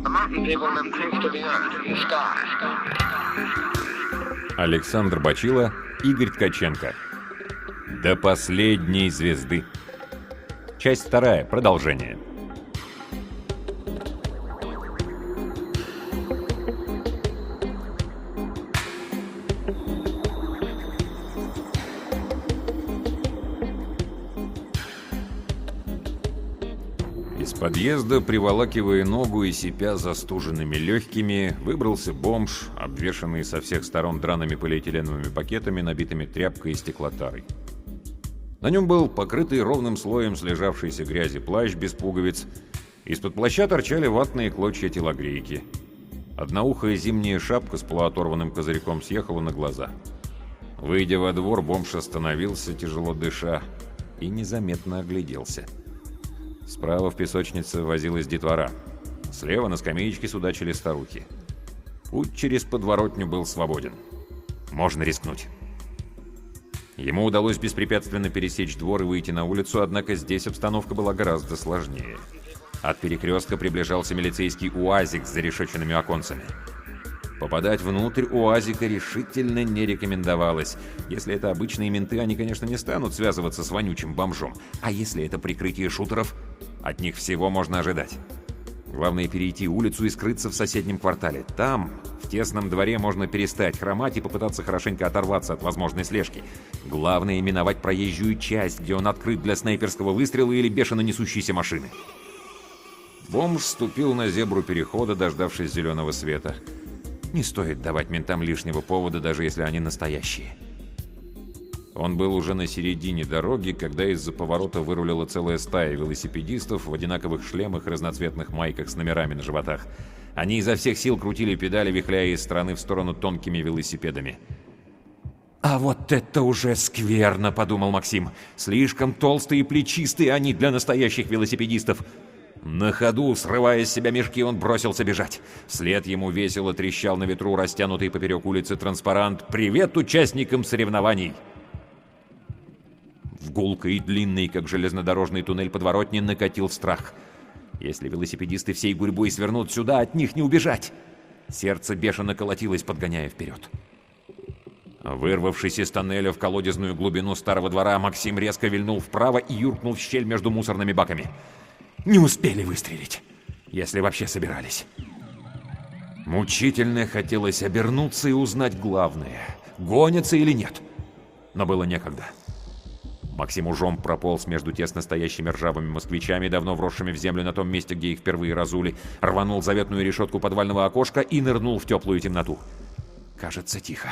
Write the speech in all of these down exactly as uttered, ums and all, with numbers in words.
Александр Бачило, Игорь Ткаченко. До последней звезды. Часть вторая. Продолжение. Из подъезда, приволакивая ногу и сипя застуженными легкими, выбрался бомж, обвешанный со всех сторон драными полиэтиленовыми пакетами, набитыми тряпкой и стеклотарой. На нем был покрытый ровным слоем слежавшейся грязи плащ без пуговиц. Из-под плаща торчали ватные клочья телогрейки. Одноухая зимняя шапка с полуоторванным козырьком съехала на глаза. Выйдя во двор, бомж остановился, тяжело дыша, и незаметно огляделся. Справа в песочнице возилась детвора. Слева на скамеечке судачили старухи. Путь через подворотню был свободен. Можно рискнуть. Ему удалось беспрепятственно пересечь двор и выйти на улицу, однако здесь обстановка была гораздо сложнее. От перекрестка приближался милицейский УАЗик с зарешеченными оконцами. Попадать внутрь УАЗика решительно не рекомендовалось. Если это обычные менты, они, конечно, не станут связываться с вонючим бомжом. А если это прикрытие шутеров, от них всего можно ожидать. Главное перейти улицу и скрыться в соседнем квартале. Там, в тесном дворе, можно перестать хромать и попытаться хорошенько оторваться от возможной слежки. Главное миновать проезжую часть, где он открыт для снайперского выстрела или бешено несущейся машины. Бомж ступил на зебру перехода, дождавшись зеленого света. Не стоит давать ментам лишнего повода, даже если они настоящие. Он был уже на середине дороги, когда из-за поворота вырулила целая стая велосипедистов в одинаковых шлемах и разноцветных майках с номерами на животах. Они изо всех сил крутили педали, вихляя из стороны в сторону тонкими велосипедами. «А вот это уже скверно», — подумал Максим. «Слишком толстые и плечистые они для настоящих велосипедистов». На ходу, срывая с себя мешки, он бросился бежать. Вслед ему весело трещал на ветру растянутый поперек улицы транспарант «Привет участникам соревнований!». В гулкой и длинный, как железнодорожный туннель подворотни, накатил страх. Если велосипедисты всей гурьбой свернут сюда, от них не убежать. Сердце бешено колотилось, подгоняя вперед. Вырвавшись из тоннеля в колодезную глубину старого двора, Максим резко вильнул вправо и юркнул в щель между мусорными баками. Не успели выстрелить, если вообще собирались. Мучительно хотелось обернуться и узнать главное, гонятся или нет. Но было некогда. Максим ужом прополз между тесно стоящими ржавыми москвичами, давно вросшими в землю на том месте, где их впервые разули, рванул заветную решетку подвального окошка и нырнул в теплую темноту. Кажется, тихо.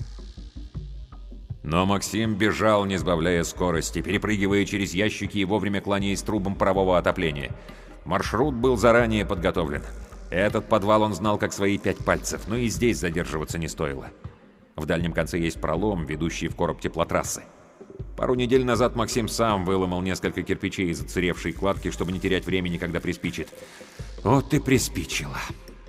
Но Максим бежал, не сбавляя скорости, перепрыгивая через ящики и вовремя кланяясь трубам парового отопления. Маршрут был заранее подготовлен. Этот подвал он знал как свои пять пальцев, но и здесь задерживаться не стоило. В дальнем конце есть пролом, ведущий в короб теплотрассы. Пару недель назад Максим сам выломал несколько кирпичей из отсыревшей кладки, чтобы не терять времени, когда приспичит. Вот и приспичило.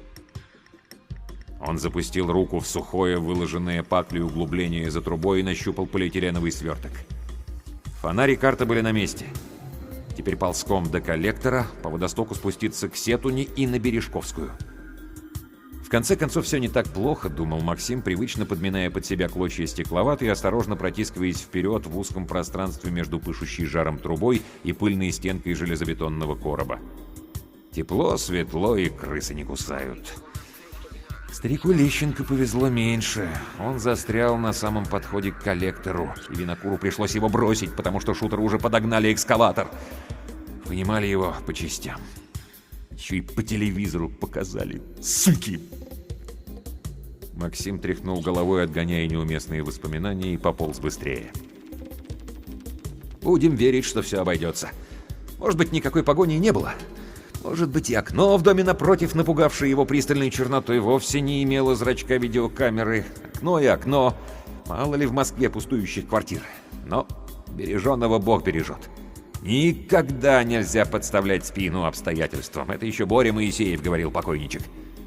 Он запустил руку в сухое, выложенное паклей углубление за трубой и нащупал полиэтиленовый сверток. Фонарь и карта были на месте. Теперь ползком до коллектора, по водостоку спуститься к Сетуне и на Бережковскую. В конце концов, все не так плохо, думал Максим, привычно подминая под себя клочья стекловаты и осторожно протискиваясь вперед в узком пространстве между пышущей жаром трубой и пыльной стенкой железобетонного короба. Тепло, светло и крысы не кусают. Старику Лещенко повезло меньше. Он застрял на самом подходе к коллектору, и винокуру пришлось его бросить, потому что шутеры уже подогнали экскаватор. Вынимали его по частям. Еще и по телевизору показали. Суки! Максим тряхнул головой, отгоняя неуместные воспоминания, и пополз быстрее. Будем верить, что все обойдется. Может быть, никакой погони и не было. Может быть, и окно в доме напротив, напугавшее его пристальной чернотой, вовсе не имело зрачка видеокамеры. Окно и окно. Мало ли в Москве пустующих квартир. Но береженного Бог бережет. Никогда нельзя подставлять спину обстоятельствам. Это еще Боря Моисеев говорил, покойничек.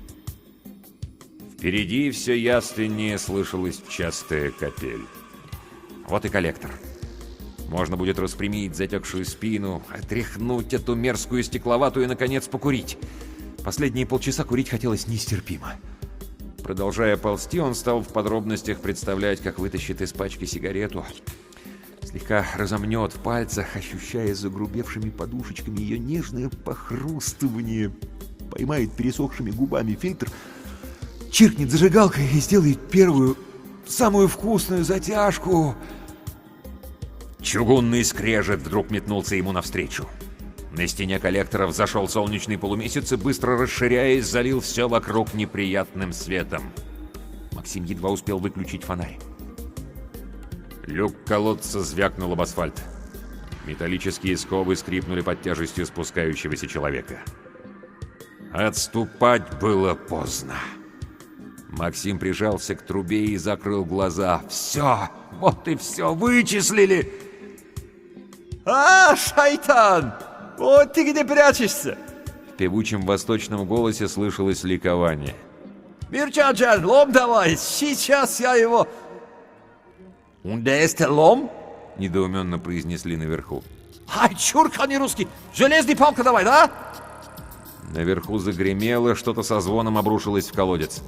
Впереди все явственнее слышалась частая капель. Вот и коллектор. Можно будет распрямить затекшую спину, отряхнуть эту мерзкую стекловатую и, наконец, покурить. Последние полчаса курить хотелось нестерпимо. Продолжая ползти, он стал в подробностях представлять, как вытащит из пачки сигарету, слегка разомнет в пальцах, ощущая загрубевшими подушечками ее нежное похрустывание, поймает пересохшими губами фильтр, чиркнет зажигалкой и сделает первую, самую вкусную затяжку. Чугунный скрежет вдруг метнулся ему навстречу. На стене коллектора взошел солнечный полумесяц и, быстро расширяясь, залил все вокруг неприятным светом. Максим едва успел выключить фонарь. Люк колодца звякнул об асфальт. Металлические скобы скрипнули под тяжестью спускающегося человека. Отступать было поздно. Максим прижался к трубе и закрыл глаза. «Все! Вот и все! Вычислили!» «А, шайтан! Вот ты где прячешься!» В певучем восточном голосе слышалось ликование. «Мирчаджан, лом давай! Сейчас я его...» «Und der ist der лом?» — недоуменно произнесли наверху. «Ай, чурка, не русский! Железный палка давай, да?» Наверху загремело, что-то со звоном обрушилось в колодец.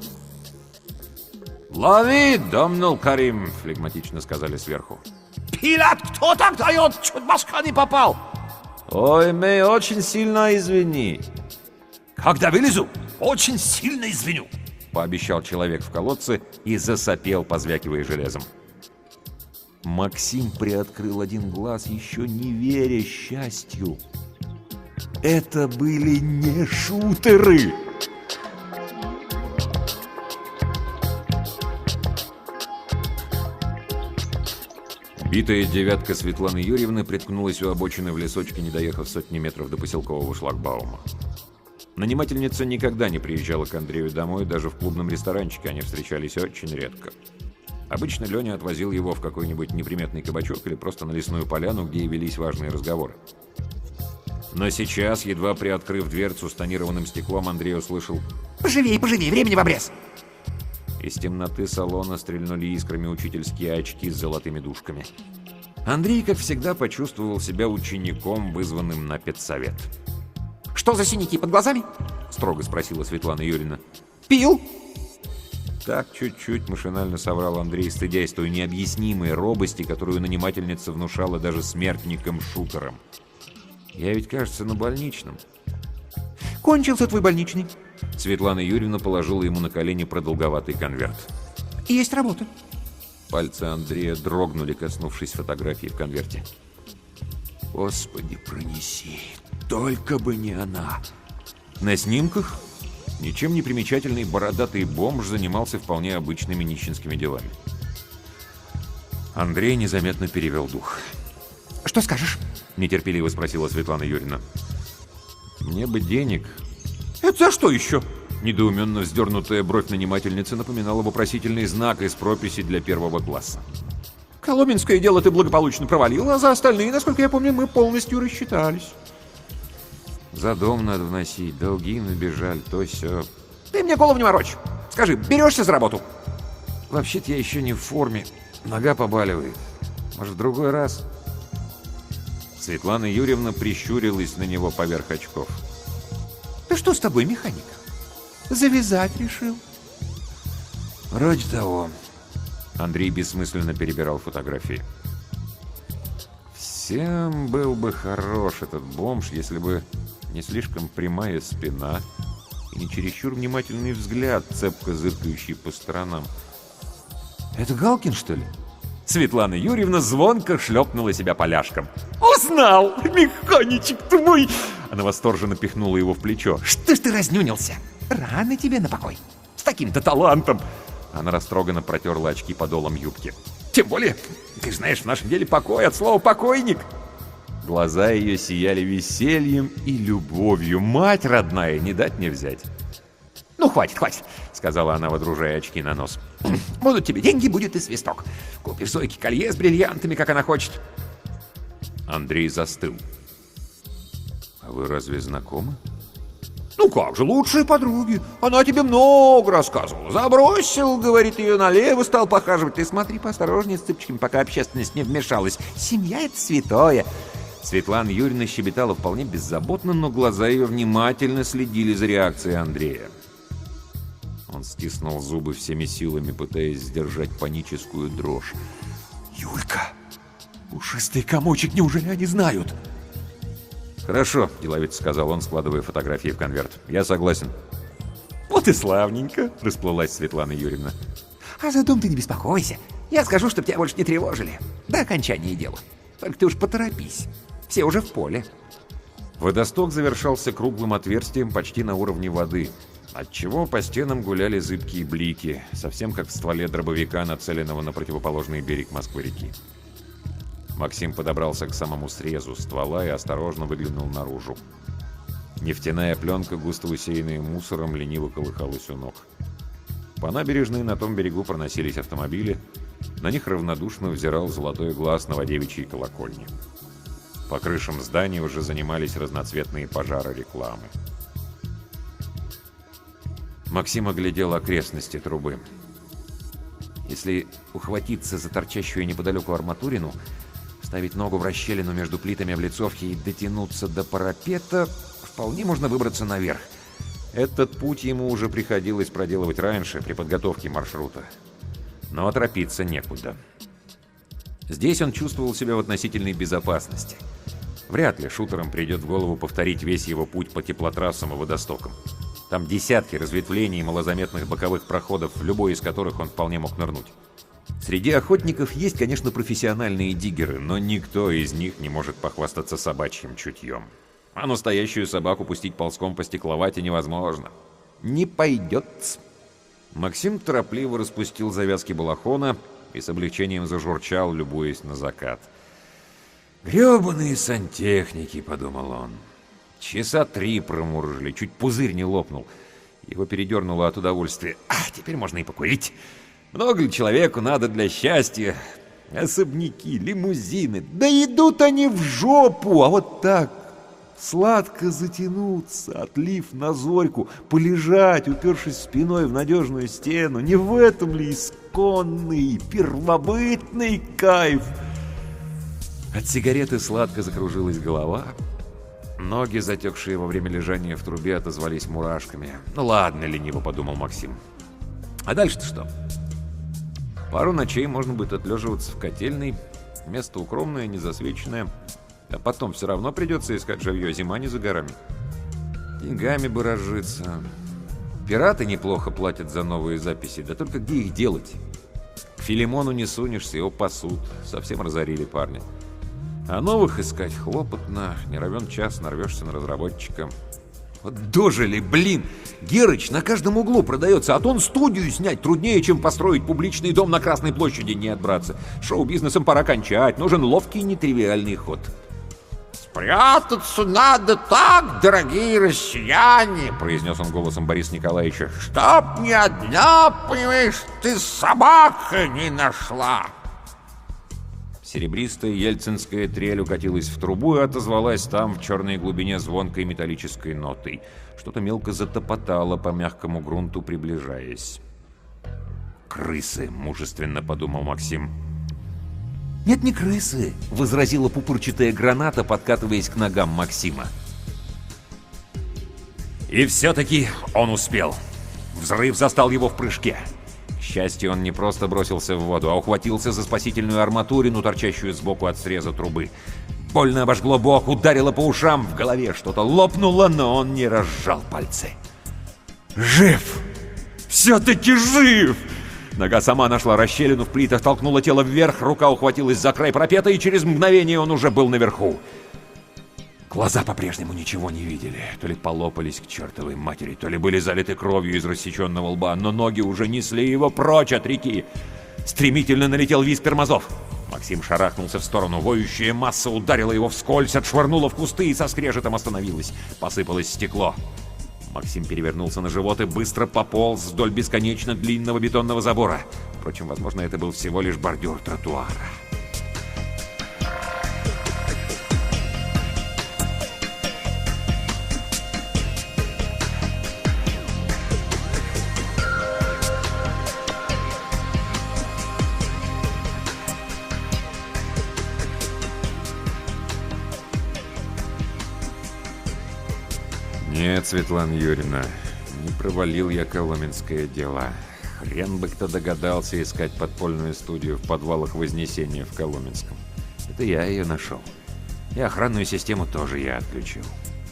«Лови, «Домнул Карим!» — флегматично сказали сверху. Пилат, кто так дает? Чуть башка не попал!» «Ой, Мэй, очень сильно извини!» «Когда вылезу, очень сильно извиню!» — пообещал человек в колодце и засопел, позвякивая железом. Максим приоткрыл один глаз, еще не веря счастью. Это были не шутеры! Битая девятка Светланы Юрьевны приткнулась у обочины в лесочке, не доехав сотни метров до поселкового шлагбаума. Нанимательница никогда не приезжала к Андрею домой, даже в клубном ресторанчике они встречались очень редко. Обычно Леня отвозил его в какой-нибудь неприметный кабачок или просто на лесную поляну, где и велись важные разговоры. Но сейчас, едва приоткрыв дверцу с тонированным стеклом, Андрей услышал: «Поживей, поживей, времени в обрез!» Из темноты салона стрельнули искрами учительские очки с золотыми дужками. Андрей, как всегда, почувствовал себя учеником, вызванным на педсовет. «Что за синяки под глазами?» — строго спросила Светлана Юрьевна. «Пил?» Так чуть-чуть машинально соврал Андрей, стыдясь той необъяснимой робости, которую нанимательница внушала даже смертникам-шутерам. «Я ведь, кажется, на больничном». «Кончился твой больничный». Светлана Юрьевна положила ему на колени продолговатый конверт. «Есть работа». Пальцы Андрея дрогнули, коснувшись фотографии в конверте. «Господи, пронеси! Только бы не она!» На снимках ничем не примечательный бородатый бомж занимался вполне обычными нищенскими делами. Андрей незаметно перевел дух. «Что скажешь?» — нетерпеливо спросила Светлана Юрьевна. «Мне бы денег». «Это за что еще?» Недоуменно вздернутая бровь нанимательницы напоминала вопросительный знак из прописи для первого класса. «Коломенское дело ты благополучно провалил, а за остальные, насколько я помню, мы полностью рассчитались». «За дом надо вносить, долги набежали, то сё». «Ты мне голову не морочь. Скажи, берешься за работу?» «Вообще-то я еще не в форме, нога побаливает. Может, в другой раз?» Светлана Юрьевна прищурилась на него поверх очков. «Да что с тобой, механика? Завязать решил?» «Вроде того». Андрей бессмысленно перебирал фотографии. Всем был бы хорош этот бомж, если бы не слишком прямая спина и не чересчур внимательный взгляд, цепко зыркающий по сторонам. «Это Галкин, что ли?» Светлана Юрьевна звонко шлепнула себя поляшком. «Узнал! Механичек ты мой!» Она восторженно пихнула его в плечо. «Что ж ты разнюнился? Рано тебе на покой. С таким-то талантом!» Она растроганно протерла очки подолом юбки. «Тем более, ты знаешь, в нашем деле покой от слова «покойник». Глаза ее сияли весельем и любовью. Мать родная, не дать не взять. «Ну, хватит, хватит», — сказала она, водружая очки на нос. «Будут тебе деньги, будет и свисток. Купишь Зойке колье с бриллиантами, как она хочет». Андрей застыл. «А вы разве знакомы?» «Ну как же, лучшие подруги. Она тебе много рассказывала. Забросил, говорит, ее налево, стал похаживать. Ты смотри поосторожнее с цыпочками, пока общественность не вмешалась. Семья — это святое. Светлана Юрьевна щебетала вполне беззаботно, но глаза ее внимательно следили за реакцией Андрея. Он стиснул зубы всеми силами, пытаясь сдержать паническую дрожь. «Юлька, пушистый комочек, неужели они знают?» «Хорошо», — деловито сказал он, складывая фотографии в конверт. «Я согласен». «Вот и славненько», — расплылась Светлана Юрьевна. «А за дом ты не беспокойся. Я скажу, чтоб тебя больше не тревожили. До окончания дела. Только ты уж поторопись. Все уже в поле». Водосток завершался круглым отверстием почти на уровне воды, отчего по стенам гуляли зыбкие блики, совсем как в стволе дробовика, нацеленного на противоположный берег Москвы-реки. Максим подобрался к самому срезу ствола и осторожно выглянул наружу. Нефтяная пленка, густо усеянная мусором, лениво колыхалась у ног. По набережной на том берегу проносились автомобили, на них равнодушно взирал золотой глаз новодевичьей колокольни. По крышам зданий уже занимались разноцветные пожары рекламы. Максим оглядел окрестности трубы. Если ухватиться за торчащую неподалеку арматурину, вставить ногу в расщелину между плитами облицовки и дотянуться до парапета, вполне можно выбраться наверх. Этот путь ему уже приходилось проделывать раньше, при подготовке маршрута. Но торопиться некуда. Здесь он чувствовал себя в относительной безопасности. Вряд ли шутерам придет в голову повторить весь его путь по теплотрассам и водостокам. Там десятки разветвлений и малозаметных боковых проходов, в любой из которых он вполне мог нырнуть. Среди охотников есть, конечно, профессиональные диггеры, но никто из них не может похвастаться собачьим чутьем. А настоящую собаку пустить ползком по стекловате невозможно. Не пойдет. Максим торопливо распустил завязки балахона и с облегчением зажурчал, любуясь на закат. «Гребаные сантехники», — подумал он. Часа три промурыжили, чуть пузырь не лопнул. Его передернуло от удовольствия. «А, теперь можно и покурить. Много ли человеку надо для счастья? Особняки, лимузины. Да идут они в жопу, а вот так сладко затянуться, отлив на зорьку, полежать, упершись спиной в надежную стену. Не в этом ли исконный, первобытный кайф?» От сигареты сладко закружилась голова. Ноги, затекшие во время лежания в трубе, отозвались мурашками. «Ну ладно», — лениво подумал Максим. «А дальше-то что? Пару ночей можно будет отлеживаться в котельной. Место укромное, незасвеченное. А потом все равно придется искать жилье. Зима не за горами. Деньгами бы разжиться. Пираты неплохо платят за новые записи. Да только где их делать? К Филимону не сунешься, его пасут. Совсем разорили парня. А новых искать хлопотно. Не равен час нарвешься на разработчика. Вот дожили, блин! Герыч на каждом углу продается, а то он студию снять труднее, чем построить публичный дом на Красной площади. Нет, братцы, шоу-бизнесом пора кончать. Нужен ловкий нетривиальный ход. «Спрятаться надо так, дорогие россияне», — произнес он голосом Бориса Николаевича, «чтоб ни одна, понимаешь, ты собака не нашла». Серебристая ельцинская трель укатилась в трубу и отозвалась там в черной глубине звонкой металлической нотой. Что-то мелко затопотало по мягкому грунту, приближаясь. «Крысы!» — мужественно подумал Максим. «Нет, не крысы!» — возразила пупырчатая граната, подкатываясь к ногам Максима. И все-таки он успел. Взрыв застал его в прыжке. К счастью, он не просто бросился в воду, а ухватился за спасительную арматурину, торчащую сбоку от среза трубы. Больно обожгло бок, ударило по ушам, в голове что-то лопнуло, но он не разжал пальцы. «Жив! Все-таки жив!» Нога сама нашла расщелину в плитах, толкнула тело вверх, рука ухватилась за край парапета, и через мгновение он уже был наверху. Глаза по-прежнему ничего не видели. То ли полопались к чертовой матери, то ли были залиты кровью из рассеченного лба, но ноги уже несли его прочь от реки. Стремительно налетел визг тормозов. Максим шарахнулся в сторону. Воющая масса ударила его вскользь, отшвырнула в кусты и со скрежетом остановилась. Посыпалось стекло. Максим перевернулся на живот и быстро пополз вдоль бесконечно длинного бетонного забора. Впрочем, возможно, это был всего лишь бордюр тротуара. Нет, Светлана Юрьевна, не провалил я коломенское дело. Хрен бы кто догадался искать подпольную студию в подвалах Вознесения в Коломенском. Это я ее нашел. И охранную систему тоже я отключил.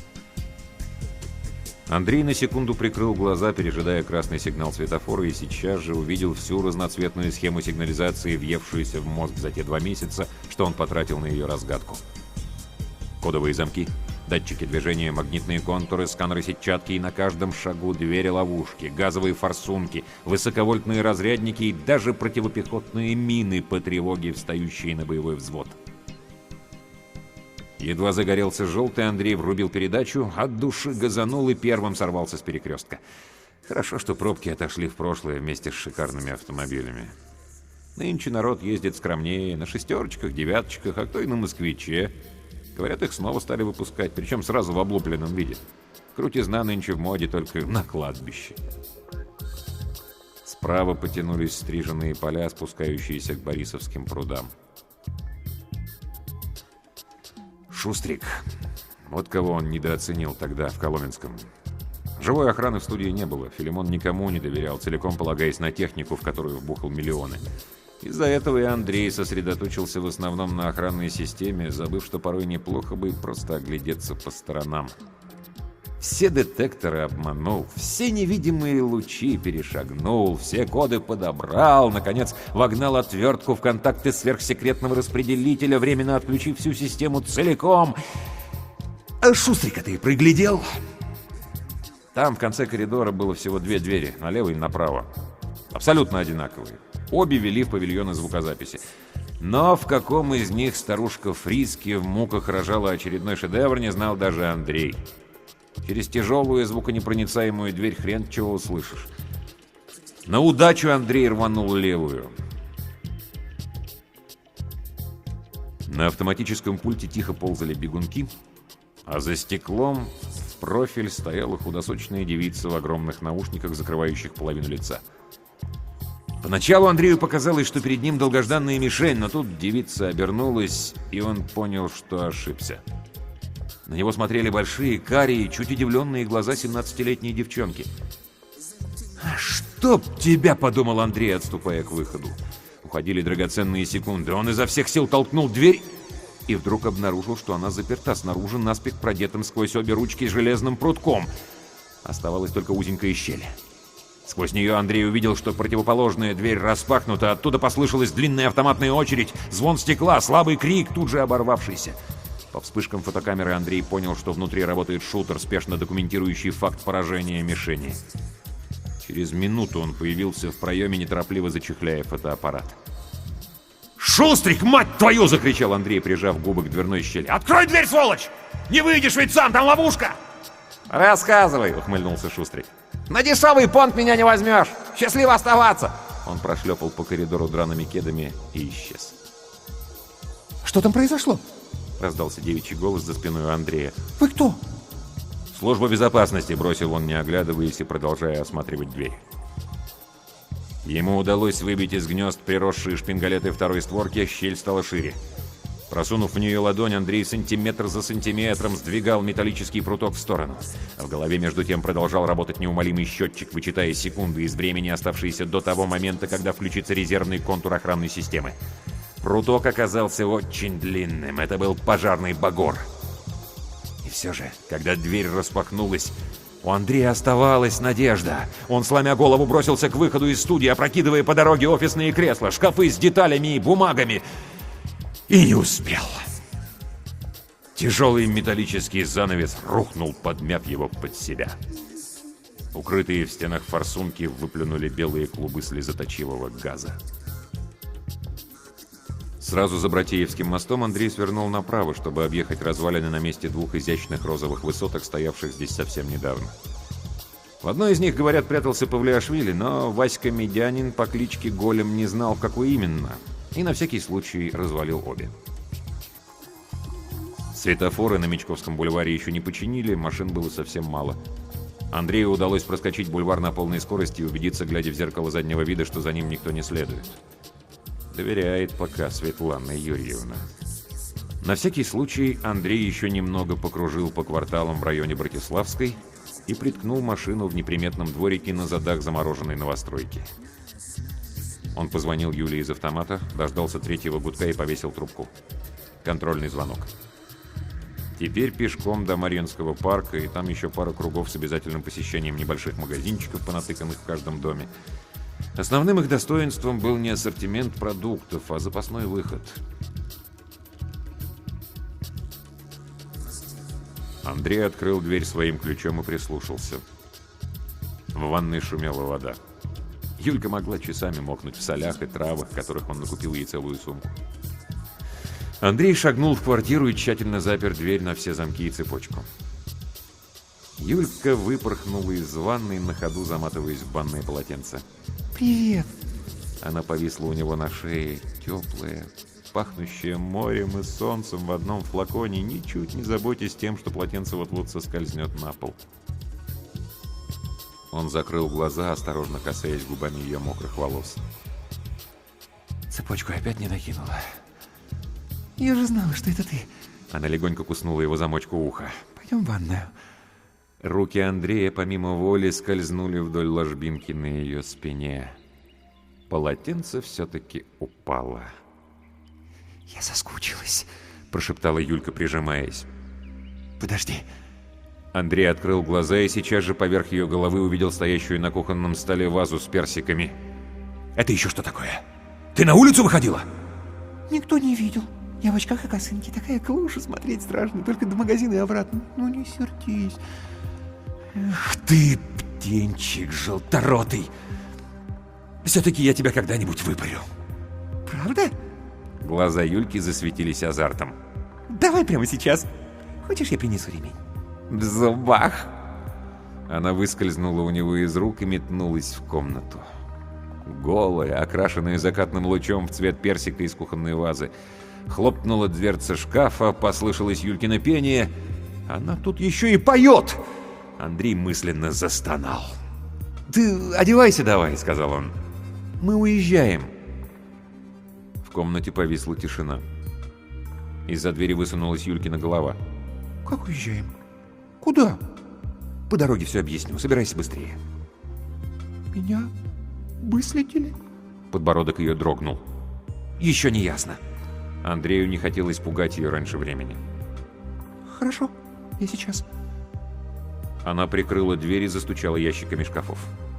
Андрей на секунду прикрыл глаза, пережидая красный сигнал светофора, и сейчас же увидел всю разноцветную схему сигнализации, въевшуюся в мозг за те два месяца, что он потратил на ее разгадку. Кодовые замки, датчики движения, магнитные контуры, сканеры сетчатки, и на каждом шагу двери-ловушки, газовые форсунки, высоковольтные разрядники и даже противопехотные мины по тревоге, встающие на боевой взвод. Едва загорелся желтый, Андрей врубил передачу, от души газанул и первым сорвался с перекрестка. Хорошо, что пробки отошли в прошлое вместе с шикарными автомобилями. Нынче народ ездит скромнее, на шестерочках, девяточках, а кто и на москвиче. Говорят, их снова стали выпускать, причем сразу в облупленном виде. Крутизна нынче в моде только на кладбище. Справа потянулись стриженные поля, спускающиеся к Борисовским прудам. Шустрик. Вот кого он недооценил тогда в Коломенском. Живой охраны в студии не было. Филимон никому не доверял, целиком полагаясь на технику, в которую вбухал миллионы. Из-за этого и Андрей сосредоточился в основном на охранной системе, забыв, что порой неплохо бы просто оглядеться по сторонам. Все детекторы обманул, все невидимые лучи перешагнул, все коды подобрал, наконец вогнал отвертку в контакты сверхсекретного распределителя, временно отключив всю систему целиком. А Шустрика ты приглядел? Там в конце коридора было всего две двери, налево и направо. Абсолютно одинаковые. Обе вели в павильоны звукозаписи. Но в каком из них старушка Фриски в муках рожала очередной шедевр, не знал даже Андрей. Через тяжелую звуконепроницаемую дверь хрен чего услышишь. На удачу Андрей рванул левую. На автоматическом пульте тихо ползали бегунки, а за стеклом в профиль стояла худосочная девица в огромных наушниках, закрывающих половину лица. Поначалу Андрею показалось, что перед ним долгожданная мишень, но тут девица обернулась, и он понял, что ошибся. На него смотрели большие, карие, чуть удивленные глаза семнадцатилетней девчонки. «Чтоб тебя!» — подумал Андрей, отступая к выходу. Уходили драгоценные секунды. Он изо всех сил толкнул дверь и вдруг обнаружил, что она заперта снаружи, наспех продетым сквозь обе ручки железным прутком. Оставалась только узенькая щель. Сквозь нее Андрей увидел, что противоположная дверь распахнута. Оттуда послышалась длинная автоматная очередь, звон стекла, слабый крик, тут же оборвавшийся. По вспышкам фотокамеры Андрей понял, что внутри работает шутер, спешно документирующий факт поражения мишени. Через минуту он появился в проеме, неторопливо зачехляя фотоаппарат. «Шустрик, мать твою!» — закричал Андрей, прижав губы к дверной щели. «Открой дверь, сволочь! Не выйдешь ведь сам, там ловушка!» «Рассказывай!» — ухмыльнулся Шустрик. «На дешевый понт меня не возьмешь! Счастливо оставаться!» Он прошлепал по коридору драными кедами и исчез. «Что там произошло?» — раздался девичий голос за спиной у Андрея. «Вы кто?» «Служба безопасности», — бросил он, не оглядываясь и продолжая осматривать дверь. Ему удалось выбить из гнезд приросшие шпингалеты второй створки, щель стала шире. Просунув в нее ладонь, Андрей сантиметр за сантиметром сдвигал металлический пруток в сторону. В голове между тем продолжал работать неумолимый счетчик, вычитая секунды из времени, оставшиеся до того момента, когда включится резервный контур охранной системы. Пруток оказался очень длинным. Это был пожарный багор. И все же, когда дверь распахнулась, у Андрея оставалась надежда. Он, сломя голову, бросился к выходу из студии, опрокидывая по дороге офисные кресла, шкафы с деталями и бумагами. И не успел. Тяжелый металлический занавес рухнул, подмяв его под себя. Укрытые в стенах форсунки выплюнули белые клубы слезоточивого газа. Сразу за Братеевским мостом Андрей свернул направо, чтобы объехать развалины на месте двух изящных розовых высоток, стоявших здесь совсем недавно. В одной из них, говорят, прятался Павлиашвили, но Васька Медянин по кличке Голем не знал, в какой именно, и на всякий случай развалил обе. Светофоры на Мечковском бульваре еще не починили, машин было совсем мало. Андрею удалось проскочить бульвар на полной скорости и убедиться, глядя в зеркало заднего вида, что за ним никто не следует. Доверяет пока Светлана Юрьевна. На всякий случай Андрей еще немного покружил по кварталам в районе Братиславской, и приткнул машину в неприметном дворике на задах замороженной новостройки. Он позвонил Юле из автомата, дождался третьего гудка и повесил трубку. Контрольный звонок. Теперь пешком до Марьинского парка, и там еще пара кругов с обязательным посещением небольших магазинчиков, понатыканных в каждом доме. Основным их достоинством был не ассортимент продуктов, а запасной выход. Андрей открыл дверь своим ключом и прислушался. В ванной шумела вода. Юлька могла часами мокнуть в солях и травах, которых он накупил ей целую сумку. Андрей шагнул в квартиру и тщательно запер дверь на все замки и цепочку. Юлька выпорхнула из ванной, на ходу заматываясь в банное полотенце. «Привет!» Она повисла у него на шее, теплая, пахнущая морем и солнцем в одном флаконе, ничуть не заботясь тем, что полотенце вот-вот соскользнет на пол. Он закрыл глаза, осторожно касаясь губами ее мокрых волос. «Цепочку опять не накинула. Я же знала, что это ты». Она легонько куснула его замочку уха. «Пойдем в ванную». Руки Андрея помимо воли скользнули вдоль ложбинки на ее спине. Полотенце все-таки упало. «Я соскучилась», — прошептала Юлька, прижимаясь. «Подожди». Андрей открыл глаза и сейчас же поверх ее головы увидел стоящую на кухонном столе вазу с персиками. «Это еще что такое? Ты на улицу выходила?» «Никто не видел. Я в очках и косынке. Такая клуша, смотреть страшно. Только до магазина и обратно. Ну не сердись». «Эх ты, птенчик желторотый! Все-таки я тебя когда-нибудь выпарю». «Правда?» Глаза Юльки засветились азартом. «Давай прямо сейчас. Хочешь, я принесу ремень?» «В зубах!» Она выскользнула у него из рук и метнулась в комнату. Голая, окрашенная закатным лучом в цвет персика из кухонной вазы. Хлопнула дверца шкафа, послышалось Юлькино пение. Она тут еще и поет! Андрей мысленно застонал. «Ты одевайся давай», — сказал он. «Мы уезжаем». В комнате повисла тишина. Из-за двери высунулась Юлькина голова. «Как уезжаем? Куда?» «По дороге все объясню. Собирайся быстрее». «Меня выследили?» Подбородок ее дрогнул. «Еще не ясно». Андрею не хотелось пугать ее раньше времени. «Хорошо, я сейчас». Она прикрыла дверь и застучала ящиками шкафов.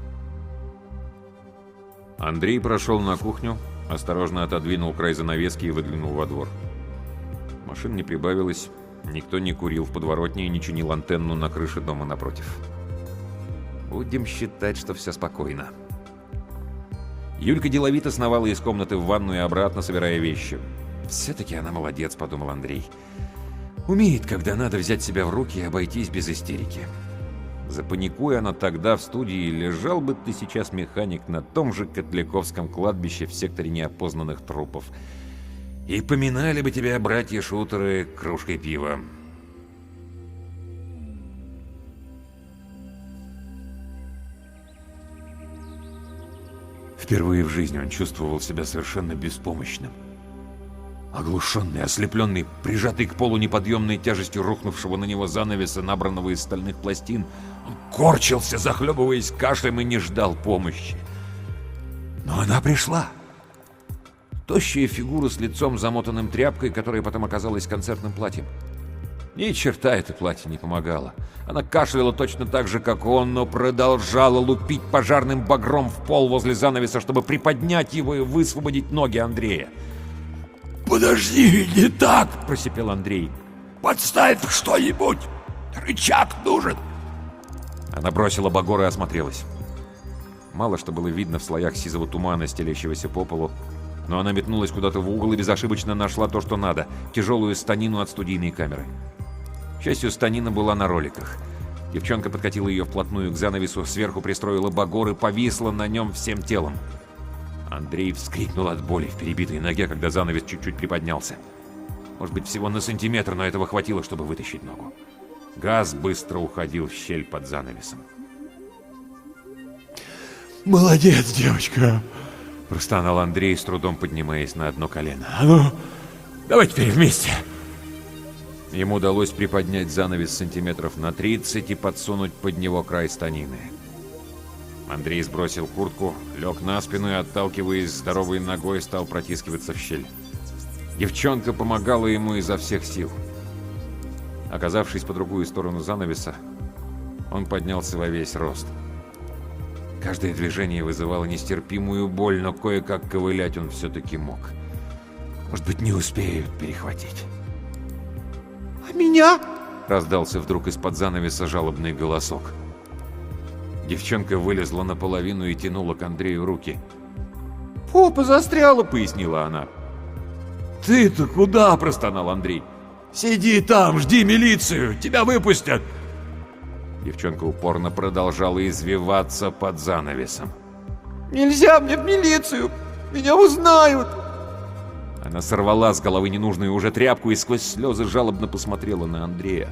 Андрей прошел на кухню, осторожно отодвинул край занавески и выглянул во двор. Машин не прибавилось, никто не курил в подворотне и не чинил антенну на крыше дома напротив. Будем считать, что все спокойно. Юлька деловито сновала из комнаты в ванную и обратно, собирая вещи. «Все-таки она молодец», — подумал Андрей. «Умеет, когда надо, взять себя в руки и обойтись без истерики». Запаникуя она тогда в студии, лежал бы ты сейчас, механик, на том же Котляковском кладбище в секторе неопознанных трупов. И поминали бы тебя братья-шутеры кружкой пива. Впервые в жизни он чувствовал себя совершенно беспомощным. Оглушенный, ослепленный, прижатый к полу неподъемной тяжестью рухнувшего на него занавеса, набранного из стальных пластин, он корчился, захлебываясь кашлем, и не ждал помощи. Но она пришла. Тощая фигура с лицом, замотанным тряпкой, которая потом оказалась концертным платьем. Ни черта это платье не помогало. Она кашляла точно так же, как он, но продолжала лупить пожарным багром в пол возле занавеса, чтобы приподнять его и высвободить ноги Андрея. «Подожди, не так!» — просипел Андрей. «Подставь что-нибудь! Рычаг нужен!» Она бросила багор и осмотрелась. Мало что было видно в слоях сизого тумана, стелящегося по полу, но она метнулась куда-то в угол и безошибочно нашла то, что надо — тяжелую станину от студийной камеры. К счастью, станина была на роликах. Девчонка подкатила ее вплотную к занавесу, сверху пристроила багор и повисла на нем всем телом. Андрей вскрикнул от боли в перебитой ноге, когда занавес чуть-чуть приподнялся. Может быть, всего на сантиметр, но этого хватило, чтобы вытащить ногу. Газ быстро уходил в щель под занавесом. «Молодец, девочка!» — простонал Андрей, с трудом поднимаясь на одно колено. «А ну, давай теперь вместе!» Ему удалось приподнять занавес сантиметров на тридцать и подсунуть под него край станины. Андрей сбросил куртку, лег на спину и, отталкиваясь здоровой ногой, стал протискиваться в щель. Девчонка помогала ему изо всех сил. Оказавшись по другую сторону занавеса, он поднялся во весь рост. Каждое движение вызывало нестерпимую боль, но кое-как ковылять он все-таки мог. Может быть, не успеют перехватить. А меня? Раздался вдруг из-под занавеса жалобный голосок. Девчонка вылезла наполовину и тянула к Андрею руки. «Попа застряла», — пояснила она. «Ты-то куда?» — простонал Андрей. «Сиди там, жди милицию, тебя выпустят!» Девчонка упорно продолжала извиваться под занавесом. Нельзя мне в милицию! Меня узнают! Она сорвала с головы ненужную уже тряпку и сквозь слезы жалобно посмотрела на Андрея.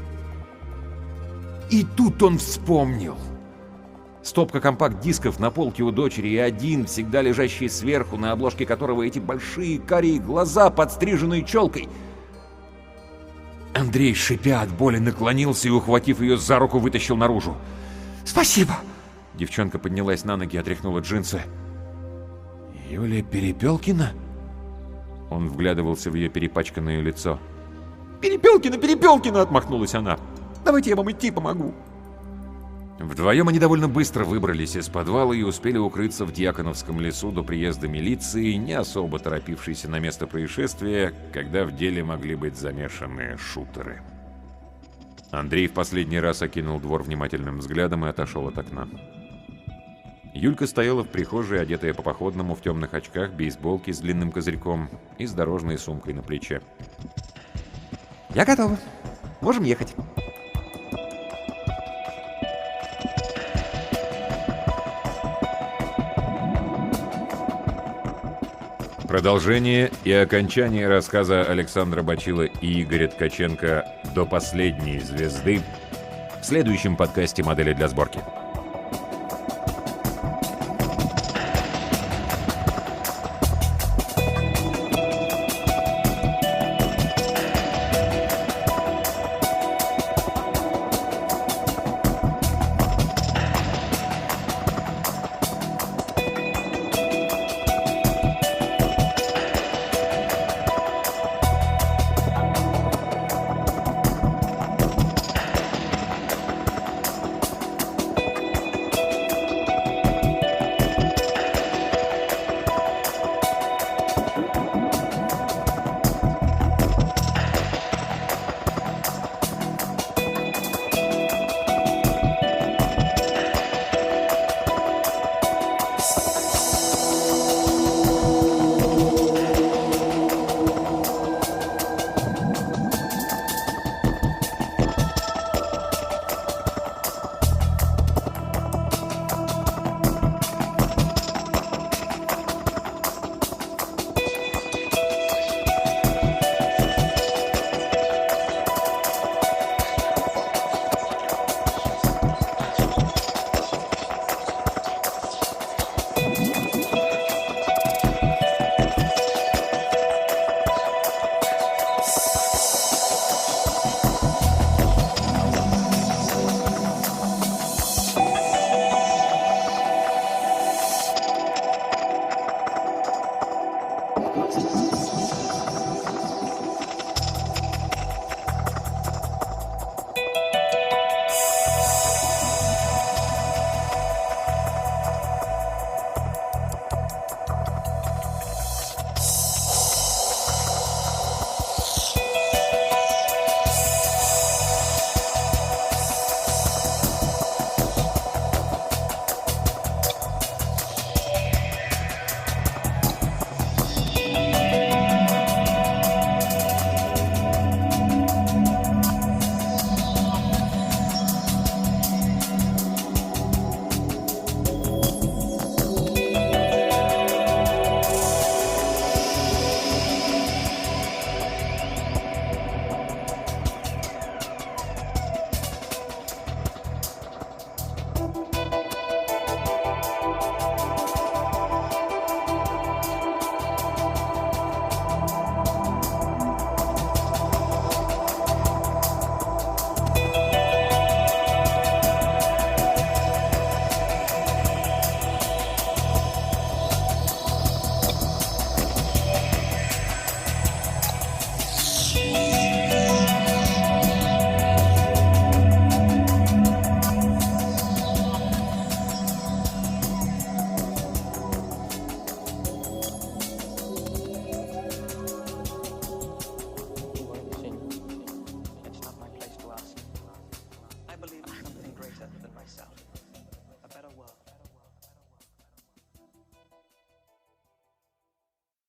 И тут он вспомнил. Стопка компакт-дисков на полке у дочери и один, всегда лежащий сверху, на обложке которого эти большие карие глаза, подстриженные челкой. Андрей, шипя от боли, наклонился и, ухватив ее за руку, вытащил наружу. «Спасибо!» Девчонка поднялась на ноги и отряхнула джинсы. «Юлия Перепелкина?» Он вглядывался в ее перепачканное лицо. «Перепелкина, Перепелкина!» — отмахнулась она. «Давайте я вам идти помогу!» Вдвоем они довольно быстро выбрались из подвала и успели укрыться в Дьяконовском лесу до приезда милиции, не особо торопившейся на место происшествия, когда в деле могли быть замешаны шутеры. Андрей в последний раз окинул двор внимательным взглядом и отошел от окна. Юлька стояла в прихожей, одетая по-походному в темных очках, бейсболке с длинным козырьком и с дорожной сумкой на плече. «Я готова. Можем ехать». Продолжение и окончание рассказа Александра Бачила и Игоря Ткаченко «До последней звезды» в следующем подкасте «Модели для сборки».